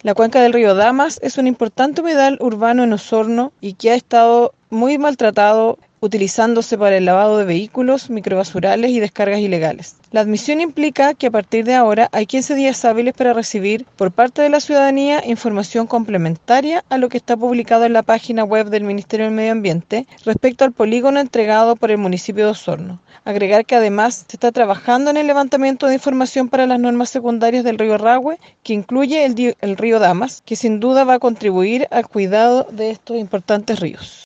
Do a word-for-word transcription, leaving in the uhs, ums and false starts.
La cuenca del río Damas es un importante humedal urbano en Osorno y que ha estado muy maltratado, utilizándose para el lavado de vehículos, microbasurales y descargas ilegales. La admisión implica que a partir de ahora hay quince días hábiles para recibir por parte de la ciudadanía información complementaria a lo que está publicado en la página web del Ministerio del Medio Ambiente respecto al polígono entregado por el municipio de Osorno. Agregar que además se está trabajando en el levantamiento de información para las normas secundarias del río Rahue, que incluye el, el río Damas, que sin duda va a contribuir al cuidado de estos importantes ríos.